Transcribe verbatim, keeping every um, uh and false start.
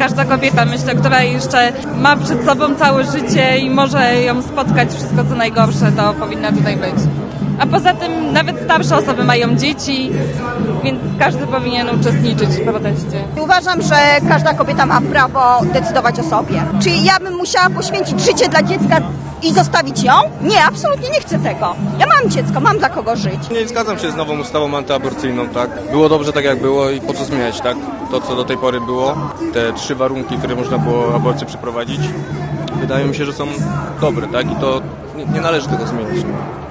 każda kobieta, myślę, która jeszcze ma przed sobą całe życie i może ją spotkać wszystko co najgorsze, to powinna tutaj być. A poza tym nawet starsze osoby mają dzieci, więc każdy powinien uczestniczyć w proteście. Uważam, że każda kobieta ma prawo decydować o sobie. Czy ja bym musiała poświęcić życie dla dziecka i zostawić ją? Nie, absolutnie nie chcę tego. Ja mam dziecko, mam dla kogo żyć. Nie zgadzam się z nową ustawą antyaborcyjną, tak? Było dobrze tak jak było i po co zmieniać, tak? To co do tej pory było, te trzy warunki, które można było aborcję przeprowadzić, wydaje mi się, że są dobre, tak? I to nie, nie należy tego zmienić.